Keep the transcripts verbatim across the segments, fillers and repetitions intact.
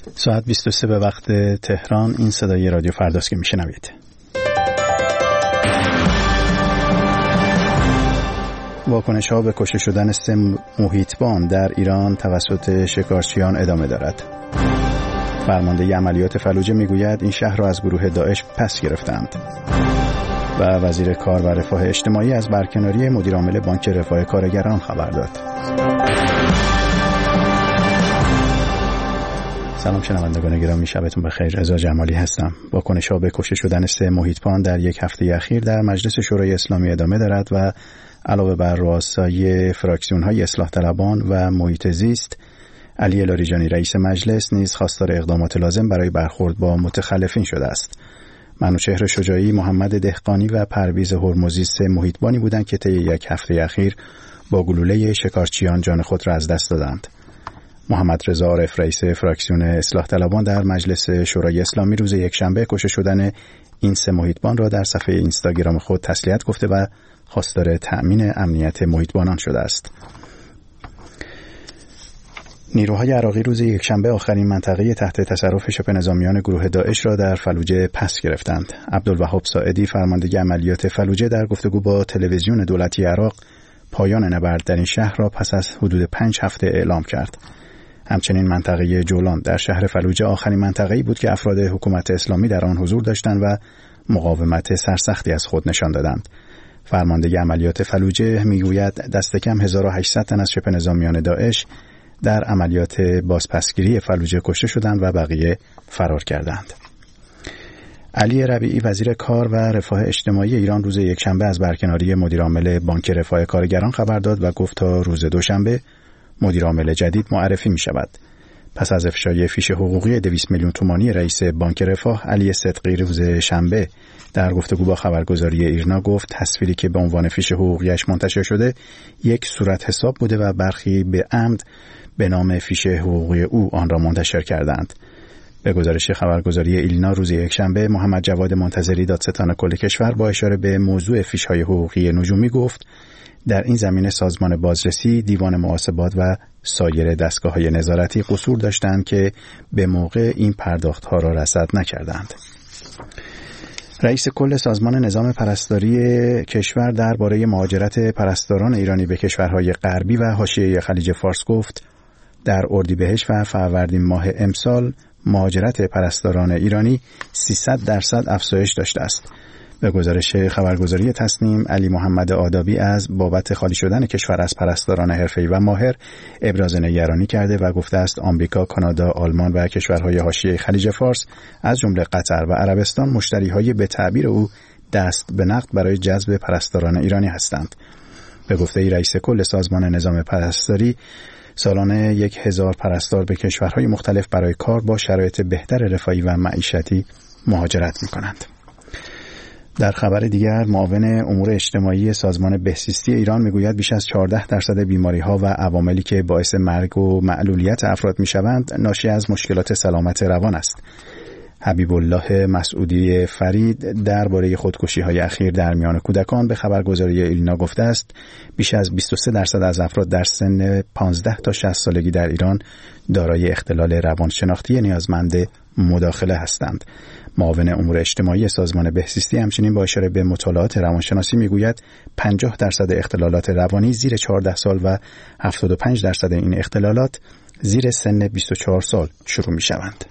ساعت بیست و سه به وقت تهران. این صدای رادیو فرداست که میشنوید. واکنش ها به کشته شدن سه محیطبان در ایران توسط شکارچیان ادامه دارد. فرمانده عملیات فلوجه میگوید این شهر را از گروه داعش پس گرفتند. و وزیر کار و رفاه اجتماعی از برکناری مدیر عامل بانک رفاه کارگران خبر داد. سلام شنوندگان گرامی، شبتون بخیر. رضا جمالی هستم. واکنش‌ها به کشته شدن سه محیطبان در یک هفته اخیر در مجلس شورای اسلامی ادامه دارد و علاوه بر رؤسای فراکسیون‌های اصلاح طلبان و محیط زیست، علی لاریجانی رئیس مجلس نیز خواستار اقدامات لازم برای برخورد با متخلفین شده است. منوچهر شجاعی، محمد دهقانی و پرویز هرمزی سه محیطبانی بودند که طی یک هفته اخیر با گلوله شکارچیان جان خود را از دست دادند. محمد رضا عارف رئیس فراکسیون اصلاح طلبان در مجلس شورای اسلامی روز یکشنبه کشته شدن این سه محیطبان را در صفحه اینستاگرام خود تسلیت گفته و خواستار تأمین امنیت محیطبانان شده است. نیروهای عراقی روز یکشنبه آخرین منطقه تحت تصرف شبه نظامیان گروه داعش را در فلوجه پس گرفتند. عبدالوهاب ساعدی، فرمانده عملیات فلوجه، در گفتگو با تلویزیون دولتی عراق پایان نبرد در این شهر را پس از حدود پنج هفته اعلام کرد. همچنین منطقه جولان در شهر فلوجه آخرین منطقه‌ای بود که افراد حکومت اسلامی در آن حضور داشتند و مقاومت سرسختی از خود نشان دادند. فرمانده عملیات فلوجه میگوید دست کم هزار و هشتصد تن از شبه نظامیان داعش در عملیات بازپسگیری فلوجه کشته شدند و بقیه فرار کردند. علی ربیعی وزیر کار و رفاه اجتماعی ایران روز یکشنبه از برکناری مدیر عامل بانک رفاه کارگران خبر داد و گفت تا روز دوشنبه مدیر عامل جدید معرفی می شود. پس از افشای فیش حقوقی دویست میلیون تومانی رئیس بانک رفاه، علی صدقی روز شنبه در گفتگو با خبرگزاری ایرنا گفت تصویری که به عنوان فیش حقوقیش منتشر شده یک صورت حساب بوده و برخی به عمد به نام فیش حقوقی او آن را منتشر کردند. به گزارش خبرگزاری ایلنا روز یکشنبه، محمد جواد منتظری دادستان کل کشور با اشاره به موضوع فیش‌های حقوقی نجومی گفت در این زمینه سازمان بازرسی، دیوان محاسبات و سایر دستگاه‌های نظارتی قصور داشتند که به موقع این پرداخت‌ها را رصد نکردند. رئیس کل سازمان نظام پرستاری کشور درباره مهاجرت پرستاران ایرانی به کشورهای غربی و حاشیه خلیج فارس گفت در اردیبهشت و فروردین ماه امسال مهاجرت پرستاران ایرانی سیصد درصد افزایش داشته است. به گزارش خبرگزاری تصنیم، علی محمد آدابی از بابت خالی شدن کشور از پرستاران حرفه‌ای و ماهر ابراز نگرانی کرده و گفته است آمریکا، کانادا، آلمان و کشورهای حاشیه خلیج فارس از جمله قطر و عربستان مشتری‌های به تعبیر او دست به نقد برای جذب پرستاران ایرانی هستند. به گفته رئیس کل سازمان نظام پرستاری، سالانه یک هزار پرستار به کشورهای مختلف برای کار با شرایط بهتر رفاهی و معیشتی مهاجرت می‌کنند. در خبر دیگر، معاون امور اجتماعی سازمان بهزیستی ایران میگوید بیش از چهارده درصد بیماری‌ها و عواملی که باعث مرگ و معلولیت افراد میشوند ناشی از مشکلات سلامت روان است. حبیب الله مسعودی فرید درباره خودکشی‌های اخیر در میان کودکان به خبرگزاری ایلنا گفته است بیش از بیست و سه درصد از افراد در سن پانزده تا شصت سالگی در ایران دارای اختلال روانشناختی نیازمند مداخله هستند. معاون امور اجتماعی سازمان بهزیستی همچنین با اشاره به مطالعات روانشناسی میگوید پنجاه درصد اختلالات روانی زیر چهارده سال و هفتاد و پنج درصد این اختلالات زیر سن بیست و چهار سال شروع میشوند.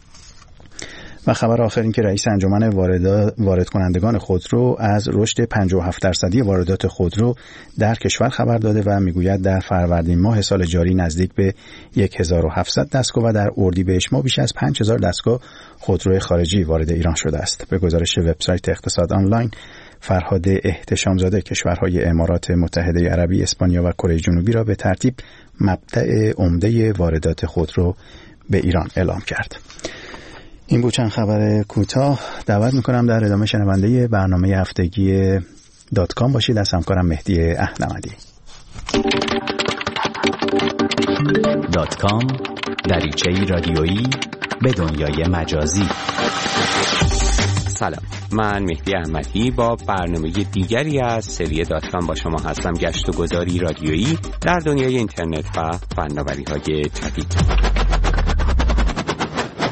و خبر آخر این که رئیس انجمن وارد کنندگان خودرو از رشد پنجاه و هفت درصدی واردات خودرو در کشور خبر داده و میگوید در فروردین ماه سال جاری نزدیک به هزار و هفتصد دستگاه و در اردیبهشت ماه بیش از پنج هزار دستگاه خودرو خارجی وارد ایران شده است. به گزارش وبسایت اقتصاد آنلاین، فرهاد احتشامزاده کشورهای امارات متحده عربی، اسپانیا و کره جنوبی را به ترتیب مبدأ عمده واردات خودرو به ایران اعلام کرد. این بود چند خبر کوتاه. دعوت میکنم در ادامه شنونده برنامه هفتگی دات کام باشید از همکارم مهدی احمدی. دات کام، دریچه‌ای رادیویی به دنیای مجازی. سلام، من مهدی احمدی با برنامه دیگری از سری دات کام با شما هستم. گشت و گذاری رادیویی در دنیای اینترنت و فناوری‌های جدید.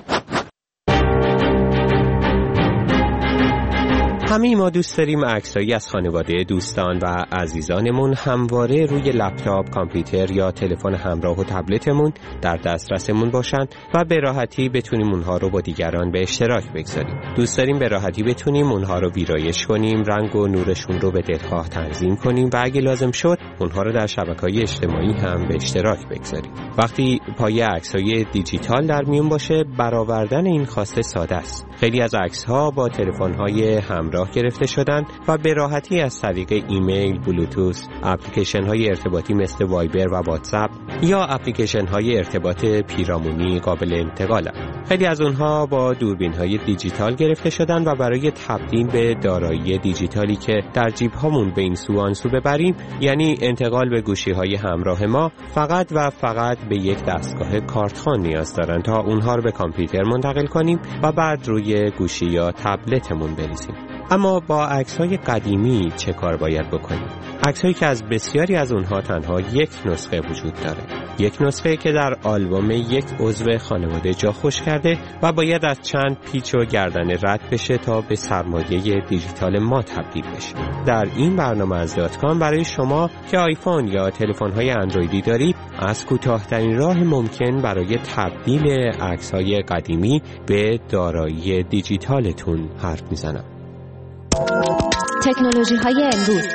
همه ما دوست داریم عکسایی از خانواده، دوستان و عزیزانمون همواره روی لپتاپ، کامپیوتر یا تلفن همراه و تبلتمون در دسترسمون باشن و به راحتی بتونیم اونها رو با دیگران به اشتراک بگذاریم. دوست داریم به راحتی بتونیم اونها رو ویرایش کنیم، رنگ و نورشون رو به دلخواه تنظیم کنیم و اگه لازم شد اونها رو در شبکه‌های اجتماعی هم به اشتراک بگذاریم. وقتی پایه عکسای دیجیتال در میون باشه، برآوردن این خواسته ساده است. خیلی از عکس‌ها با تلفن‌های همراه گرفته شدن و به راحتی از طریق ایمیل، بلوتوث، اپلیکیشن‌های ارتباطی مثل وایبر و واتساپ یا اپلیکیشن‌های ارتباط پیرامونی قابل انتقالند. خیلی از اونها با دوربین‌های دیجیتال گرفته شدن و برای تبدیل به دارایی دیجیتالی که در جیب‌هامون به این سو آن سو ببریم، یعنی انتقال به گوشی‌های همراه ما، فقط و فقط به یک دستگاه کارتخوان نیاز دارن تا اونها رو به کامپیوتر منتقل کنیم و بعد روی گوشی یا تبلتمون بریزیم. اما با عکس‌های قدیمی چه کار باید بکنیم؟ عکس‌هایی که از بسیاری از اونها تنها یک نسخه وجود داره. یک نسخه که در آلبوم یک عضو خانواده جا خوش کرده و باید از چند پیچ و گردنه رد بشه تا به سرمایه دیجیتال ما تبدیل بشه. در این برنامه از دات کام برای شما که آیفون یا تلفن‌های اندرویدی دارید، از کوتاه‌ترین راه ممکن برای تبدیل عکس‌های قدیمی به دارایی دیجیتالتون حرف میزنم. تکنولوژی های امروز.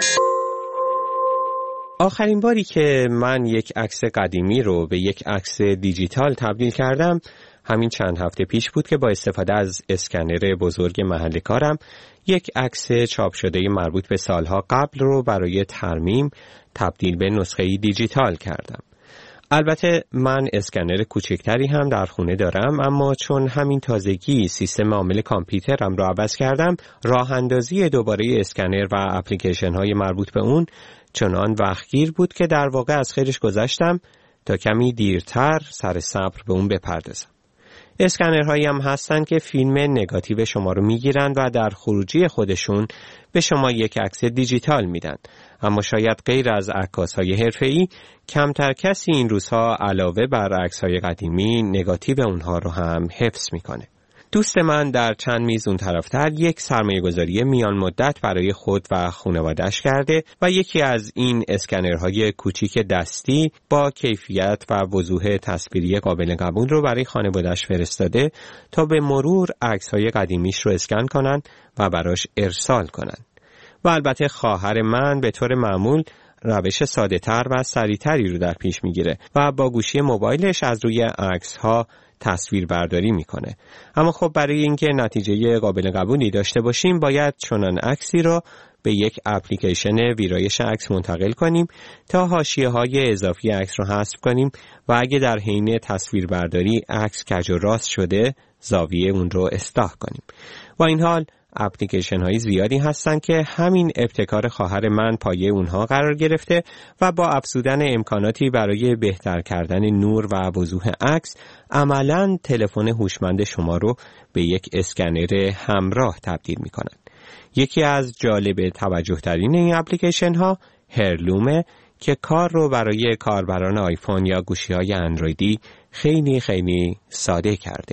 آخرین باری که من یک عکس قدیمی رو به یک عکس دیجیتال تبدیل کردم همین چند هفته پیش بود که با استفاده از اسکنر بزرگ محل کارم یک عکس چاپ شده مربوط به سالها قبل رو برای ترمیم تبدیل به نسخه دیجیتال کردم. البته من اسکنر کوچکتری هم در خونه دارم، اما چون همین تازگی سیستم عامل کامپیوترم رو عوض کردم، راه اندازی دوباره اسکنر و اپلیکیشن های مربوط به اون چنان وقتگیر بود که در واقع از خیرش گذشتم تا کمی دیرتر سر صبر به اون بپردازم. اسکنرهایی هم هستن که فیلم نگاتیو شما رو میگیرن و در خروجی خودشون به شما یک عکس دیجیتال میدن. اما شاید غیر از عکاس‌های حرفه‌ای کمتر کسی این روزها علاوه بر عکس‌های قدیمی نگاتیو اونها رو هم حفظ میکنه. دوست من در چند میز اون طرفتر یک سرمایه‌گذاری میان مدت برای خود و خانواده‌اش کرده و یکی از این اسکنرهای کوچیک دستی با کیفیت و وضوح تصویری قابل قبول رو برای خانواده‌اش فرستاده تا به مرور عکس‌های قدیمیش رو اسکن کنن و براش ارسال کنن. و البته خواهر من به طور معمول روش ساده‌تر و سریع‌تری رو در پیش میگیره و با گوشی موبایلش از روی عکس‌ها تصویر برداری میکنه. اما خب برای اینکه نتیجه قابل قبولی داشته باشیم باید چنان عکسی رو به یک اپلیکیشن ویرایش عکس منتقل کنیم تا حاشیه‌های اضافی عکس رو حذف کنیم و اگه در حین تصویر برداری عکس کج و راست شده زاویه اون رو اصلاح کنیم. با این حال اپلیکیشن های زیادی هستن که همین ابتکار خواهر من پایه اونها قرار گرفته و با افزودن امکاناتی برای بهتر کردن نور و وضوح عکس عملاً تلفن هوشمند شما رو به یک اسکنر همراه تبدیل میکنن. یکی از جالب توجه ترین این اپلیکیشن ها هرلومه که کار رو برای کاربران آیفون یا گوشی های اندرویدی خیلی خیلی ساده کرده.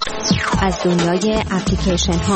از دنیای اپلیکیشن ها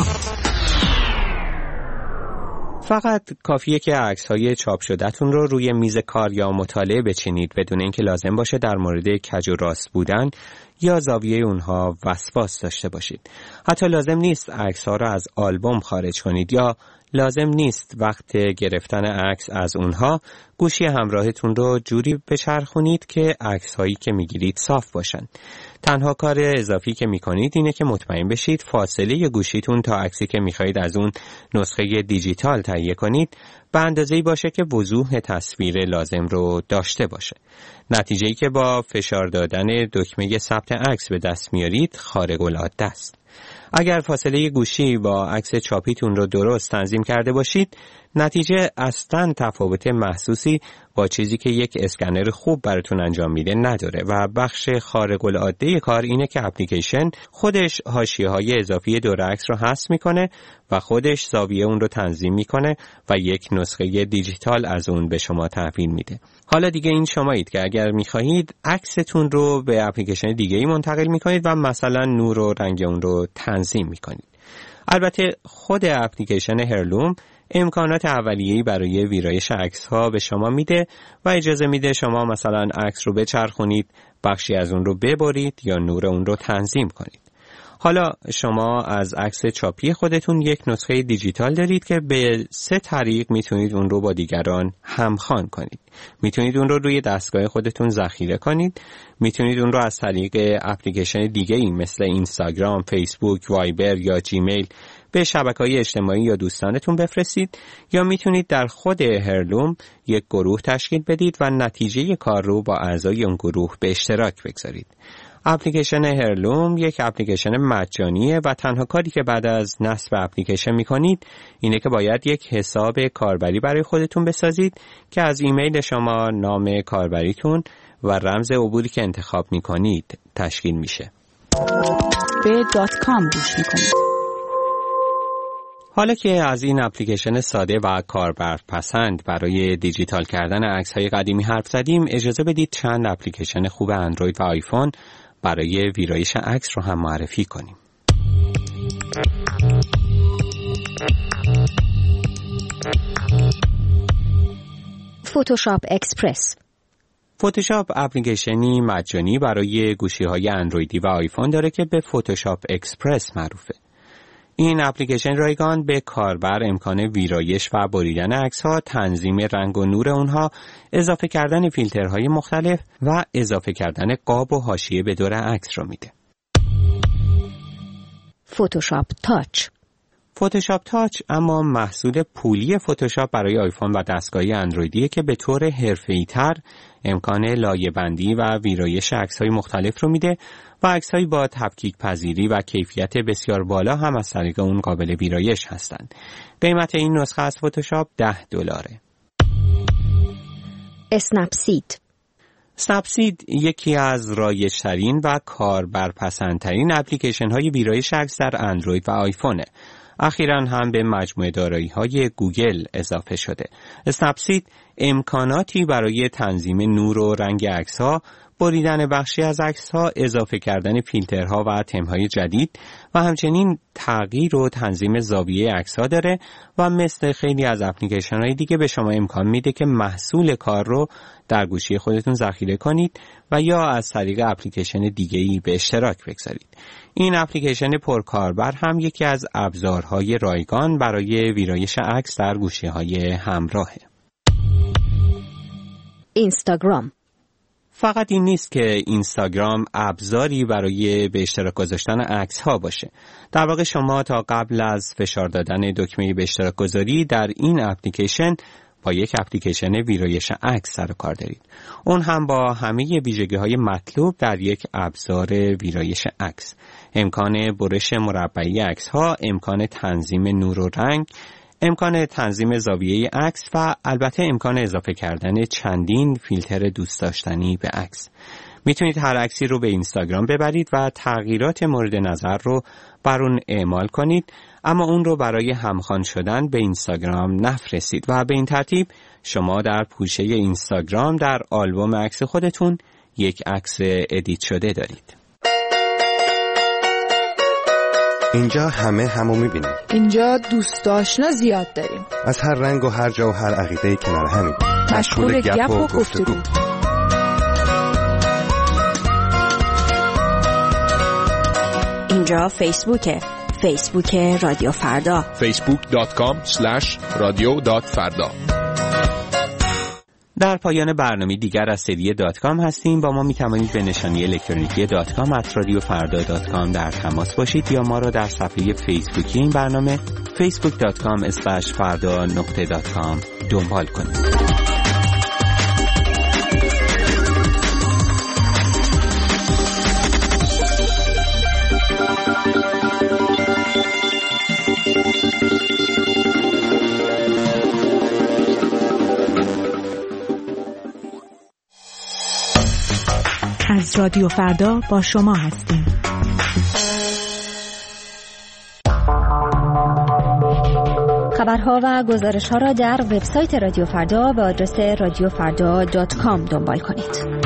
فقط کافیه که عکس‌های چاپ شده‌تون رو روی میز کار یا مطالعه بچینید بدون اینکه لازم باشه در مورد کج و راست بودن یا زاویه اونها وسواس داشته باشید. حتی لازم نیست عکس‌ها رو از آلبوم خارج کنید یا لازم نیست وقت گرفتن عکس از اونها گوشی همراهتون رو جوری بچرخونید که عکس‌هایی که میگیرید صاف باشن. تنها کار اضافی که میکنید اینه که مطمئن بشید فاصله گوشیتون تا عکسی که میخواید از اون نسخه دیجیتال تهیه کنید به اندازه‌ای باشه که وضوح تصویر لازم رو داشته باشه. نتیجه‌ای که با فشار دادن دکمه ثبت عکس به دست میارید خارق العاده است. اگر فاصله گوشی با عکس چاپیتون رو درست تنظیم کرده باشید، نتیجه اصلاً تفاوت محسوسی با چیزی که یک اسکنر خوب براتون انجام میده نداره و بخش خارق العاده کار اینه که اپلیکیشن خودش حاشیه‌های اضافی دور عکس رو حذف میکنه و خودش زاویه اون رو تنظیم میکنه و یک نسخه دیجیتال از اون به شما تحویل میده. حالا دیگه این شمایید که اگر میخواهید عکستون رو به اپلیکیشن دیگه‌ای منتقل میکنید و مثلا نور و رنگ اون رو تنظیم میکنید. البته خود اپلیکیشن هرلوم امکانات اولیه‌ای برای ویرایش عکس‌ها به شما میده و اجازه میده شما مثلا عکس رو بچرخونید، بخشی از اون رو ببرید یا نور اون رو تنظیم کنید. حالا شما از عکس چاپی خودتون یک نسخه دیجیتال دارید که به سه طریق میتونید اون رو با دیگران همخوان کنید. میتونید اون رو روی دستگاه خودتون ذخیره کنید، میتونید اون رو از طریق اپلیکیشن دیگه‌ای مثل اینستاگرام، فیسبوک، وایبر یا جیمیل به شبکه‌های اجتماعی یا دوستانتون بفرستید، یا میتونید در خود هرلوم یک گروه تشکیل بدید و نتیجه کار رو با اعضای اون گروه به اشتراک بگذارید. اپلیکیشن هرلوم یک اپلیکیشن مجانیه و تنها کاری که بعد از نصب اپلیکیشن میکنید اینه که باید یک حساب کاربری برای خودتون بسازید که از ایمیل شما، نام کاربریتون و رمز عبوری که انتخاب میکنید تشکیل میشه. به دات کام گوش میکنید. حالا که از این اپلیکیشن ساده و کاربرپسند برای دیجیتال کردن عکس‌های قدیمی حرف زدیم، اجازه بدید چند اپلیکیشن خوب اندروید و آیفون برای ویرایش عکس رو هم معرفی کنیم. فتوشاپ اکسپرس. فتوشاپ اپلیکیشنی مجانی برای گوشی‌های اندرویدی و آیفون داره که به فتوشاپ اکسپرس معروفه. این اپلیکیشن رایگان به کاربر امکان ویرایش و بریدن عکس‌ها، تنظیم رنگ و نور اونها، اضافه کردن فیلترهای مختلف و اضافه کردن قاب و حاشیه به دور عکس رو میده. فتوشاپ تاچ. فتوشاپ تاچ اما محصول پولی فتوشاپ برای آیفون و دستگاهی اندرویدیه که به طور حرفه‌ای‌تر امکان لایه‌بندی و ویرایش عکس‌های مختلف رو میده و عکس‌های با تفکیک پذیری و کیفیت بسیار بالا هم از طریق اون قابل ویرایش هستند. قیمت این نسخه از فتوشاپ ده دلاره. اسنپسید. اسنپسید یکی از رایج‌ترین و کاربرپسندترین اپلیکیشن‌های ویرایش عکس در اندروید و آیفونه. اخیراً هم به مجموعه دارایی‌های گوگل اضافه شده. اسنپسید امکاناتی برای تنظیم نور و رنگ عکس‌ها، بریدن بخشی از عکس‌ها، اضافه کردن فیلترها و تم‌های جدید و همچنین تغییر و تنظیم زاویه عکس‌ها داره و مثل خیلی از اپلیکیشن‌های دیگه به شما امکان میده که محصول کار رو در گوشی خودتون ذخیره کنید و یا از طریق اپلیکیشن دیگه‌ای به اشتراک بگذارید. این اپلیکیشن پرکاربر هم یکی از ابزارهای رایگان برای ویرایش عکس در گوشی‌های همراهه. اینستاگرام. فقط این نیست که اینستاگرام ابزاری برای به اشتراک گذاشتن عکس‌ها باشه. در واقع شما تا قبل از فشار دادن دکمه به اشتراک گذاری در این اپلیکیشن با یک اپلیکیشن ویرایش عکس سر و کار دارید. اون هم با همه ویژگی‌های مطلوب در یک ابزار ویرایش عکس. امکان برش مربعی عکس‌ها، امکان تنظیم نور و رنگ، امکان تنظیم زاویه عکس و البته امکان اضافه کردن چندین فیلتر دوست داشتنی به عکس. میتونید هر عکسی رو به اینستاگرام ببرید و تغییرات مورد نظر رو بر اون اعمال کنید، اما اون رو برای همخوان شدن به اینستاگرام نفرستید و به این ترتیب شما در پوشه اینستاگرام در آلبوم عکس خودتون یک عکس ادیت شده دارید. اینجا همه همو میبینیم. اینجا دوست آشنا زیاد داریم. از هر رنگ و هر جا و هر عقیده‌ای کنار همیم. مشغول گپ و گفتگو. اینجا فیسبوکه. فیسبوک رادیو فردا. فیسبوک دات کام اسلش رادیو دات فردا. در پایان برنامه دیگر از سری دات کام هستیم. با ما می توانید به نشانی الکترونیکی دات کام ات رادیو فردا دات کام در تماس باشید یا ما را در صفحه فیسبوکی این برنامه فیسبوک دات کام اسلش فردا نقطه دات کام دنبال کنید. از رادیو فردا با شما هستیم. خبرها و گزارش‌ها را در وبسایت رادیو فردا به آدرس رادیو فردا دات کام دنبال کنید.